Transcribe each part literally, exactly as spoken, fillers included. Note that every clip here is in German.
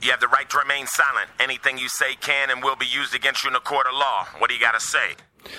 You have the right to remain silent. Anything you say can and will be used against you in a court of law. What do you gotta say?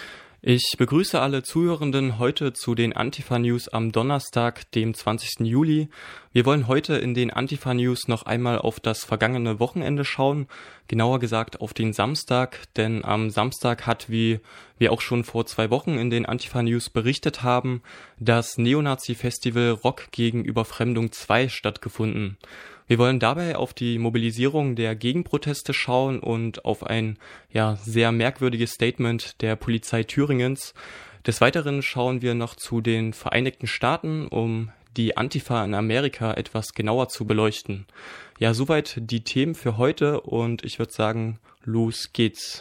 Ich begrüße alle Zuhörenden heute zu den Antifa-News am Donnerstag, dem zwanzigsten Juli. Wir wollen heute in den Antifa-News noch einmal auf das vergangene Wochenende schauen, genauer gesagt auf den Samstag, denn am Samstag hat, wie wir auch schon vor zwei Wochen in den Antifa-News berichtet haben, das Neonazi-Festival Rock gegen Überfremdung zwei stattgefunden. Wir wollen dabei auf die Mobilisierung der Gegenproteste schauen und auf ein ja sehr merkwürdiges Statement der Polizei Thüringens. Des Weiteren schauen wir noch zu den Vereinigten Staaten, um die Antifa in Amerika etwas genauer zu beleuchten. Ja, soweit die Themen für heute und ich würde sagen, los geht's.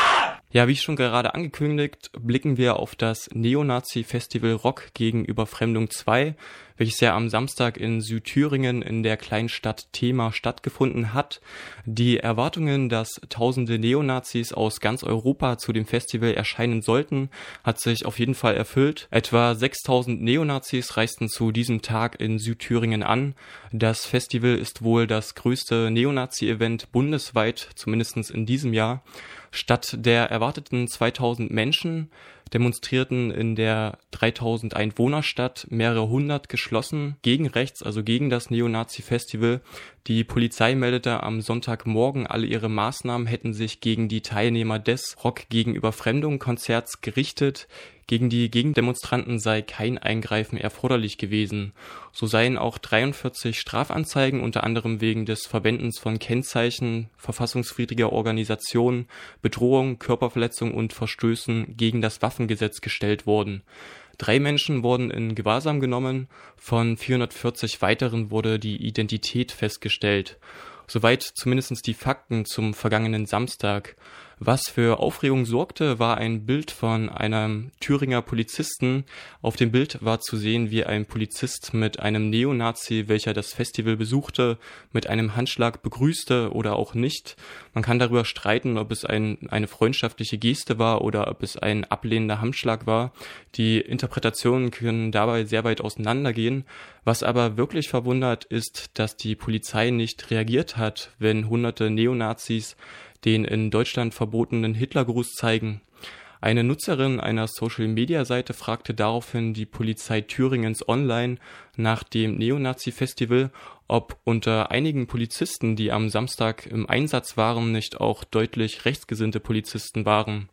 Ja, wie schon gerade angekündigt, blicken wir auf das Neonazi-Festival Rock gegen Überfremdung zwei, welches ja am Samstag in Südthüringen in der Kleinstadt Thema stattgefunden hat. Die Erwartungen, dass tausende Neonazis aus ganz Europa zu dem Festival erscheinen sollten, hat sich auf jeden Fall erfüllt. Etwa sechstausend Neonazis reisten zu diesem Tag in Südthüringen an. Das Festival ist wohl das größte Neonazi-Event bundesweit, zumindest in diesem Jahr. Statt der erwarteten zweitausend Menschen demonstrierten in der dreitausend Einwohnerstadt mehrere hundert geschlossen gegen rechts, also gegen das Neonazi-Festival. Die Polizei meldete am Sonntagmorgen, alle ihre Maßnahmen hätten sich gegen die Teilnehmer des Rock gegen Überfremdung Konzerts gerichtet. Gegen die Gegendemonstranten sei kein Eingreifen erforderlich gewesen. So seien auch dreiundvierzig Strafanzeigen, unter anderem wegen des Verwendens von Kennzeichen verfassungswidriger Organisationen, Bedrohung, Körperverletzung und Verstößen gegen das Waffengesetz gestellt worden. Drei Menschen wurden in Gewahrsam genommen, von vierhundertvierzig weiteren wurde die Identität festgestellt. Soweit zumindest die Fakten zum vergangenen Samstag. Was für Aufregung sorgte, war ein Bild von einem Thüringer Polizisten. Auf dem Bild war zu sehen, wie ein Polizist mit einem Neonazi, welcher das Festival besuchte, mit einem Handschlag begrüßte oder auch nicht. Man kann darüber streiten, ob es ein, eine freundschaftliche Geste war oder ob es ein ablehnender Handschlag war. Die Interpretationen können dabei sehr weit auseinandergehen. Was aber wirklich verwundert, ist, dass die Polizei nicht reagiert hat, wenn hunderte Neonazis den in Deutschland verbotenen Hitlergruß zeigen. Eine Nutzerin einer Social-Media-Seite fragte daraufhin die Polizei Thüringens online nach dem Neonazi-Festival, ob unter einigen Polizisten, die am Samstag im Einsatz waren, nicht auch deutlich rechtsgesinnte Polizisten waren.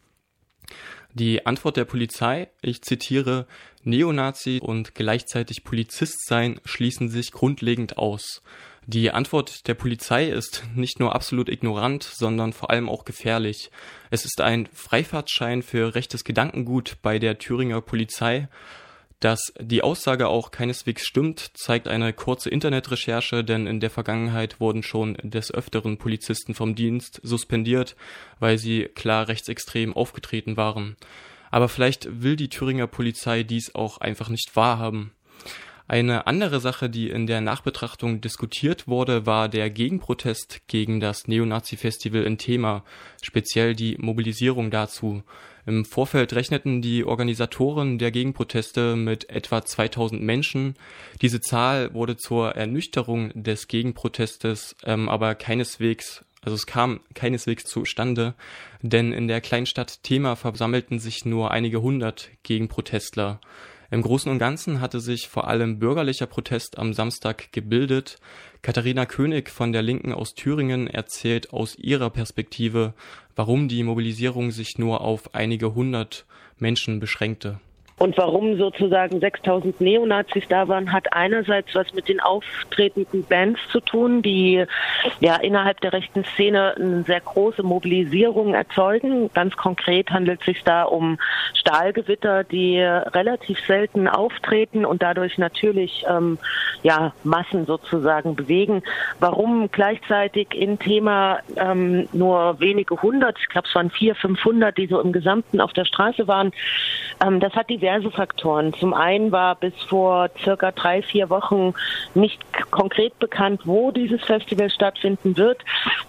Die Antwort der Polizei, ich zitiere, Neonazi und gleichzeitig Polizist sein schließen sich grundlegend aus. Die Antwort der Polizei ist nicht nur absolut ignorant, sondern vor allem auch gefährlich. Es ist ein Freifahrtschein für rechtes Gedankengut bei der Thüringer Polizei. Dass die Aussage auch keineswegs stimmt, zeigt eine kurze Internetrecherche, denn in der Vergangenheit wurden schon des Öfteren Polizisten vom Dienst suspendiert, weil sie klar rechtsextrem aufgetreten waren. Aber vielleicht will die Thüringer Polizei dies auch einfach nicht wahrhaben. Eine andere Sache, die in der Nachbetrachtung diskutiert wurde, war der Gegenprotest gegen das Neonazi-Festival in Thema, speziell die Mobilisierung dazu. Im Vorfeld rechneten die Organisatoren der Gegenproteste mit etwa zweitausend Menschen. Diese Zahl wurde zur Ernüchterung des Gegenprotestes ähm, aber keineswegs, also es kam keineswegs zustande, denn in der Kleinstadt Thema versammelten sich nur einige hundert Gegenprotestler. Im Großen und Ganzen hatte sich vor allem bürgerlicher Protest am Samstag gebildet. Katharina König von der Linken aus Thüringen erzählt aus ihrer Perspektive, warum die Mobilisierung sich nur auf einige hundert Menschen beschränkte. Und warum sozusagen sechstausend Neonazis da waren, hat einerseits was mit den auftretenden Bands zu tun, die ja innerhalb der rechten Szene eine sehr große Mobilisierung erzeugen. Ganz konkret handelt es sich da um Stahlgewitter, die relativ selten auftreten und dadurch natürlich ähm, ja Massen sozusagen bewegen. Warum gleichzeitig in Thema ähm, nur wenige hundert, ich glaube es waren vierhundert, fünfhundert, die so im Gesamten auf der Straße waren, ähm, das hat diverse Faktoren. Zum einen war bis vor circa drei, vier Wochen nicht k- konkret bekannt, wo dieses Festival stattfinden wird.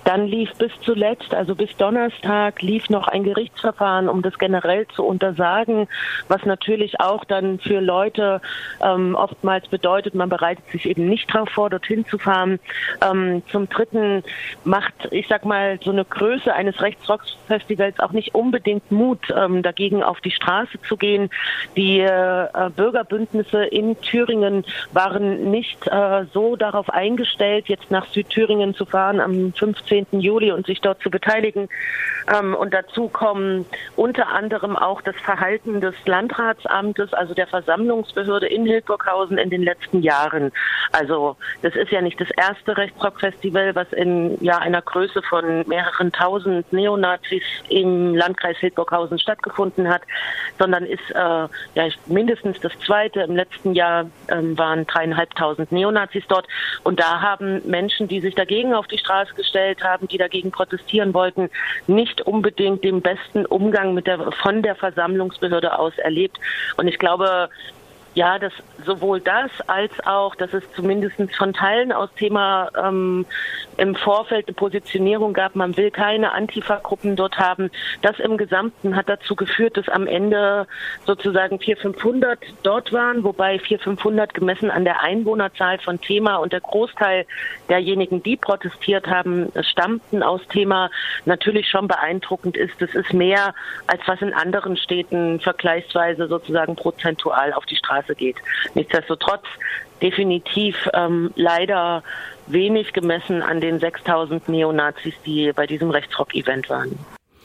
Dann lief bis zuletzt, also bis Donnerstag, lief noch ein Gerichtsverfahren, um das generell zu untersagen, was natürlich auch dann für Leute ähm, oftmals bedeutet, man bereitet sich eben nicht darauf vor, dorthin zu fahren. Ähm, zum Dritten macht, ich sag mal, so eine Größe eines Rechtsrock-Festivals auch nicht unbedingt Mut, ähm, dagegen auf die Straße zu gehen. Die äh, Bürgerbündnisse in Thüringen waren nicht äh, so darauf eingestellt, jetzt nach Südthüringen zu fahren am fünfzehnten Juli und sich dort zu beteiligen. Ähm, und dazu kommen unter anderem auch das Verhalten des Landratsamtes, also der Versammlungsbehörde in Hildburghausen in den letzten Jahren. Also das ist ja nicht das erste Rechtsrock-Festival, was in ja einer Größe von mehreren tausend Neonazis im Landkreis Hildburghausen stattgefunden hat, sondern ist äh, ja mindestens das zweite. Im letzten Jahr ähm, waren dreieinhalbtausend Neonazis dort und da haben Menschen, die sich dagegen auf die Straße gestellt haben, die dagegen protestieren wollten, nicht unbedingt den besten Umgang mit der von der Versammlungsbehörde aus erlebt. Und ich glaube, ja, dass sowohl das als auch, dass es zumindest von Teilen aus Thema ähm, im Vorfeld eine Positionierung gab, man will keine Antifa-Gruppen dort haben. Das im Gesamten hat dazu geführt, dass am Ende sozusagen vierhundert, fünfhundert dort waren, wobei vierhundert, fünfhundert gemessen an der Einwohnerzahl von Thema und der Großteil derjenigen, die protestiert haben, stammten aus Thema, natürlich schon beeindruckend ist. Das ist mehr, als was in anderen Städten vergleichsweise sozusagen prozentual auf die Straße geht. Nichtsdestotrotz definitiv ähm, leider wenig gemessen an den sechstausend Neonazis, die bei diesem Rechtsrock-Event waren.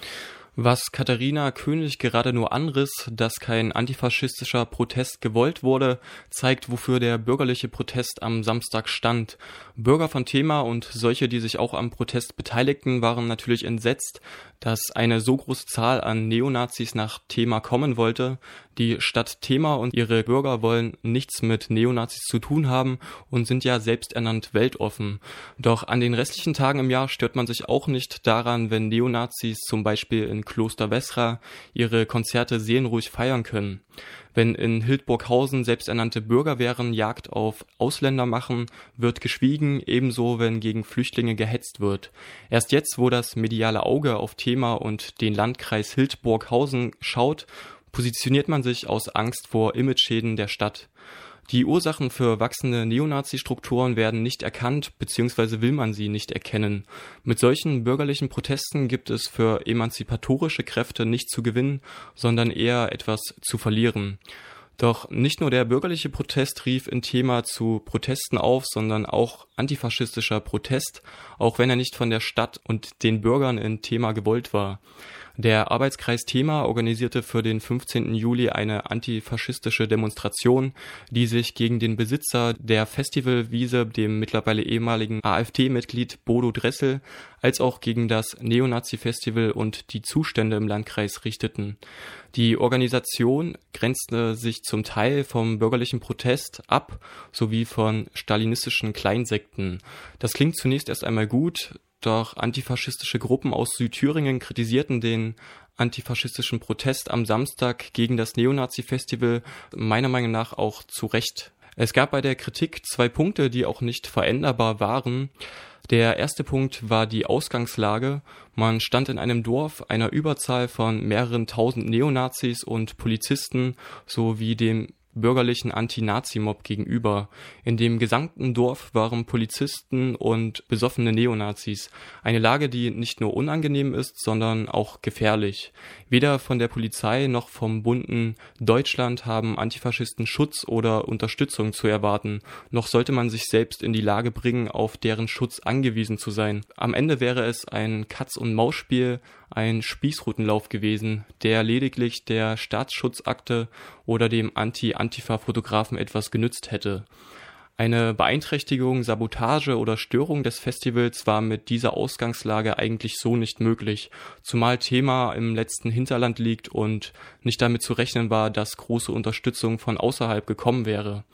Was Katharina König gerade nur anriss, dass kein antifaschistischer Protest gewollt wurde, zeigt, wofür der bürgerliche Protest am Samstag stand. Bürger von Thema und solche, die sich auch am Protest beteiligten, waren natürlich entsetzt, dass eine so große Zahl an Neonazis nach Thema kommen wollte. Die Stadt Thema und ihre Bürger wollen nichts mit Neonazis zu tun haben und sind ja selbsternannt weltoffen. Doch an den restlichen Tagen im Jahr stört man sich auch nicht daran, wenn Neonazis zum Beispiel in Kloster Wessra ihre Konzerte seelenruhig feiern können. Wenn in Hildburghausen selbsternannte Bürger wären, Jagd auf Ausländer machen, wird geschwiegen, ebenso wenn gegen Flüchtlinge gehetzt wird. Erst jetzt, wo das mediale Auge auf Thema und den Landkreis Hildburghausen schaut, positioniert man sich aus Angst vor Imageschäden der Stadt. Die Ursachen für wachsende Neonazi-Strukturen werden nicht erkannt, beziehungsweise will man sie nicht erkennen. Mit solchen bürgerlichen Protesten gibt es für emanzipatorische Kräfte nicht zu gewinnen, sondern eher etwas zu verlieren. Doch nicht nur der bürgerliche Protest rief in Thema zu Protesten auf, sondern auch antifaschistischer Protest, auch wenn er nicht von der Stadt und den Bürgern in Thema gewollt war. Der Arbeitskreis Thema organisierte für den fünfzehnten Juli eine antifaschistische Demonstration, die sich gegen den Besitzer der Festivalwiese, dem mittlerweile ehemaligen AfD-Mitglied Bodo Dressel, als auch gegen das Neonazi-Festival und die Zustände im Landkreis richteten. Die Organisation grenzte sich zum Teil vom bürgerlichen Protest ab, sowie von stalinistischen Kleinsekten. Das klingt zunächst erst einmal gut, doch antifaschistische Gruppen aus Südthüringen kritisierten den antifaschistischen Protest am Samstag gegen das Neonazi-Festival meiner Meinung nach auch zu Recht. Es gab bei der Kritik zwei Punkte, die auch nicht veränderbar waren. Der erste Punkt war die Ausgangslage. Man stand in einem Dorf einer Überzahl von mehreren tausend Neonazis und Polizisten sowie dem bürgerlichen Anti-Nazi-Mob gegenüber. In dem gesamten Dorf waren Polizisten und besoffene Neonazis. Eine Lage, die nicht nur unangenehm ist, sondern auch gefährlich. Weder von der Polizei noch vom bunten Deutschland haben Antifaschisten Schutz oder Unterstützung zu erwarten. Noch sollte man sich selbst in die Lage bringen, auf deren Schutz angewiesen zu sein. Am Ende wäre es ein Katz-und-Maus-Spiel, ein Spießrutenlauf gewesen, der lediglich der Staatsschutzakte oder dem Anti-Antifa-Fotografen etwas genützt hätte. Eine Beeinträchtigung, Sabotage oder Störung des Festivals war mit dieser Ausgangslage eigentlich so nicht möglich, zumal Thema im letzten Hinterland liegt und nicht damit zu rechnen war, dass große Unterstützung von außerhalb gekommen wäre.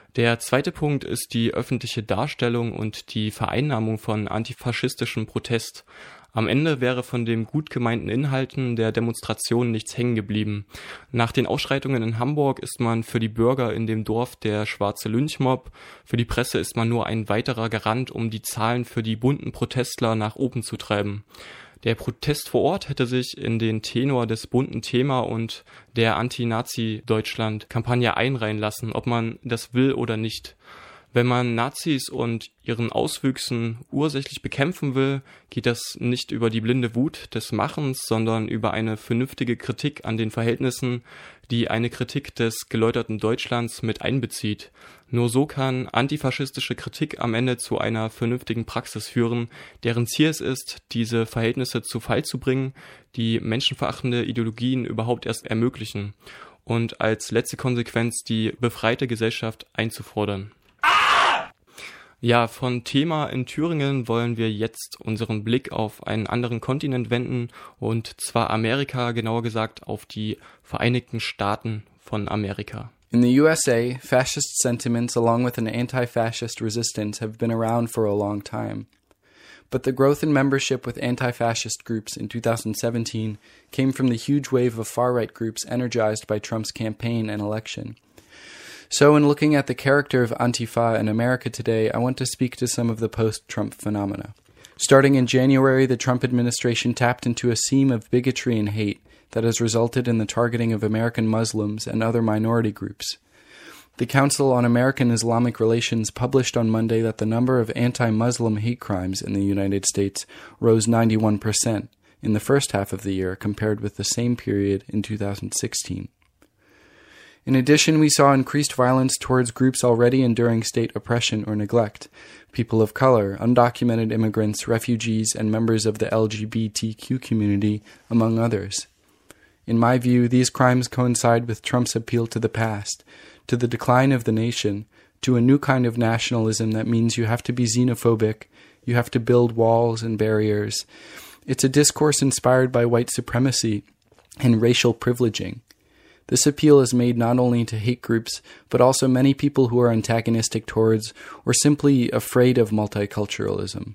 Der zweite Punkt ist die öffentliche Darstellung und die Vereinnahmung von antifaschistischem Protest. Am Ende wäre von den gut gemeinten Inhalten der Demonstration nichts hängen geblieben. Nach den Ausschreitungen in Hamburg ist man für die Bürger in dem Dorf der schwarze Lynchmob, für die Presse ist man nur ein weiterer Garant, um die Zahlen für die bunten Protestler nach oben zu treiben. Der Protest vor Ort hätte sich in den Tenor des bunten Thema und der Anti-Nazi-Deutschland-Kampagne einreihen lassen, ob man das will oder nicht. Wenn man Nazis und ihren Auswüchsen ursächlich bekämpfen will, geht das nicht über die blinde Wut des Machens, sondern über eine vernünftige Kritik an den Verhältnissen, die eine Kritik des geläuterten Deutschlands mit einbezieht. Nur so kann antifaschistische Kritik am Ende zu einer vernünftigen Praxis führen, deren Ziel es ist, diese Verhältnisse zu Fall zu bringen, die menschenverachtende Ideologien überhaupt erst ermöglichen und als letzte Konsequenz die befreite Gesellschaft einzufordern. Ja, von Thema in Thüringen wollen wir jetzt unseren Blick auf einen anderen Kontinent wenden, und zwar Amerika, genauer gesagt auf die Vereinigten Staaten von Amerika. In the U S A, fascist sentiments along with an anti-fascist resistance have been around for a long time. But the growth in membership with anti-fascist groups in two thousand seventeen came from the huge wave of far-right groups energized by Trump's campaign and election. So in looking at the character of Antifa in America today, I want to speak to some of the post-Trump phenomena. Starting in January, the Trump administration tapped into a seam of bigotry and hate that has resulted in the targeting of American Muslims and other minority groups. The Council on American Islamic Relations published on Monday that the number of anti-Muslim hate crimes in the United States rose ninety-one percent in the first half of the year compared with the same period in two thousand sixteen. In addition, we saw increased violence towards groups already enduring state oppression or neglect, people of color, undocumented immigrants, refugees, and members of the L G B T Q community, among others. In my view, these crimes coincide with Trump's appeal to the past, to the decline of the nation, to a new kind of nationalism that means you have to be xenophobic, you have to build walls and barriers. It's a discourse inspired by white supremacy and racial privileging. This appeal is made not only to hate groups, but also many people who are antagonistic towards or simply afraid of multiculturalism.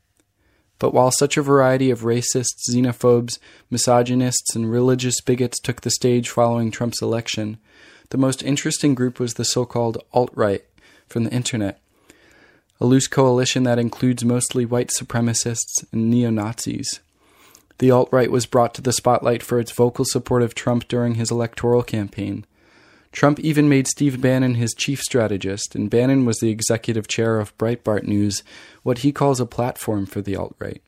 But while such a variety of racists, xenophobes, misogynists, and religious bigots took the stage following Trump's election, the most interesting group was the so-called alt-right from the internet, a loose coalition that includes mostly white supremacists and neo-Nazis. The alt-right was brought to the spotlight for its vocal support of Trump during his electoral campaign. Trump even made Steve Bannon his chief strategist, and Bannon was the executive chair of Breitbart News, what he calls a platform for the alt-right.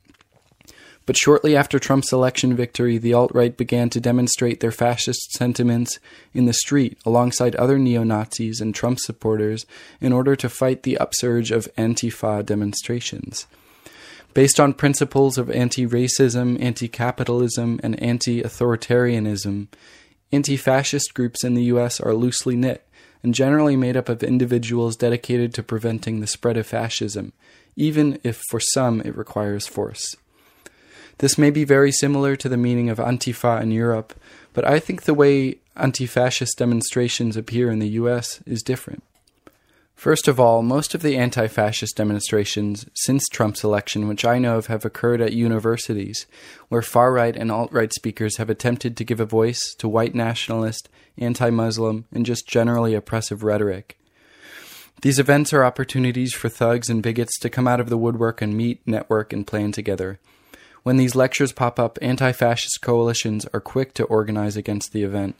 But shortly after Trump's election victory, the alt-right began to demonstrate their fascist sentiments in the street alongside other neo-Nazis and Trump supporters in order to fight the upsurge of Antifa demonstrations. Based on principles of anti-racism, anti-capitalism, and anti-authoritarianism, anti-fascist groups in the U S are loosely knit and generally made up of individuals dedicated to preventing the spread of fascism, even if for some it requires force. This may be very similar to the meaning of Antifa in Europe, but I think the way anti-fascist demonstrations appear in the U S is different. First of all, most of the anti-fascist demonstrations since Trump's election, which I know of, have occurred at universities, where far-right and alt-right speakers have attempted to give a voice to white nationalist, anti-Muslim, and just generally oppressive rhetoric. These events are opportunities for thugs and bigots to come out of the woodwork and meet, network, and plan together. When these lectures pop up, anti-fascist coalitions are quick to organize against the event.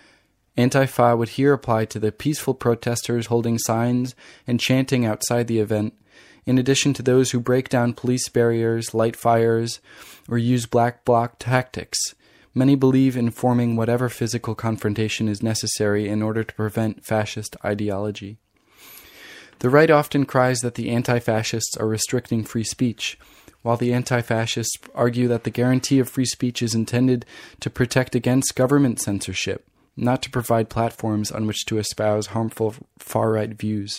Antifa would here apply to the peaceful protesters holding signs and chanting outside the event, in addition to those who break down police barriers, light fires, or use black bloc tactics. Many believe in forming whatever physical confrontation is necessary in order to prevent fascist ideology. The right often cries that the anti-fascists are restricting free speech, while the anti-fascists argue that the guarantee of free speech is intended to protect against government censorship, not to provide platforms on which to espouse harmful far-right views.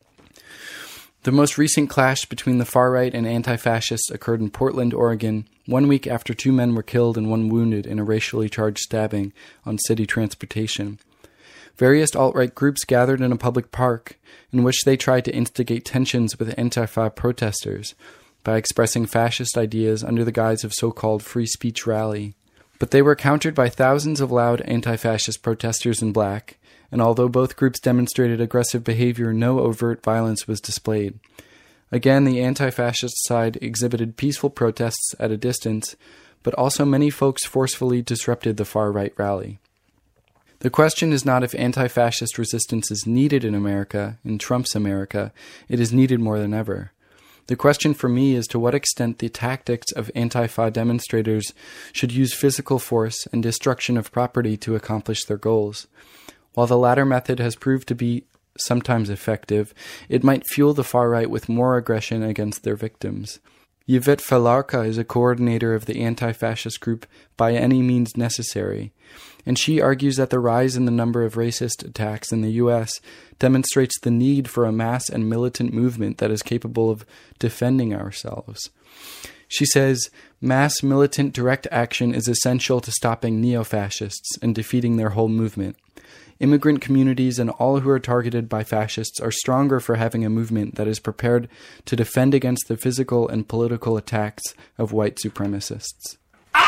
The most recent clash between the far-right and anti-fascists occurred in Portland, Oregon, one week after two men were killed and one wounded in a racially charged stabbing on city transportation. various alt-right groups gathered in a public park in which they tried to instigate tensions with Antifa protesters by expressing fascist ideas under the guise of so-called free speech rally. But they were countered by thousands of loud anti-fascist protesters in black, and although both groups demonstrated aggressive behavior, no overt violence was displayed. Again, the anti-fascist side exhibited peaceful protests at a distance, but also many folks forcefully disrupted the far-right rally. The question is not if anti-fascist resistance is needed in America, in Trump's America. It is needed more than ever. The question for me is to what extent the tactics of Antifa demonstrators should use physical force and destruction of property to accomplish their goals. While the latter method has proved to be sometimes effective, it might fuel the far-right with more aggression against their victims. Yvette Falarka is a coordinator of the anti-fascist group By Any Means Necessary, and she argues that the rise in the number of racist attacks in the U S demonstrates the need for a mass and militant movement that is capable of defending ourselves. She says, mass militant direct action is essential to stopping neo-fascists and defeating their whole movement. Immigrant communities and all who are targeted by fascists are stronger for having a movement that is prepared to defend against the physical and political attacks of white supremacists.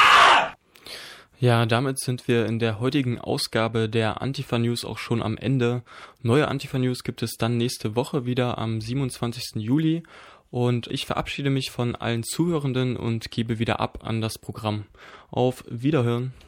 Ja, damit sind wir in der heutigen Ausgabe der Antifa News auch schon am Ende. Neue Antifa News gibt es dann nächste Woche wieder am siebenundzwanzigsten Juli. Und ich verabschiede mich von allen Zuhörenden und gebe wieder ab an das Programm. Auf Wiederhören!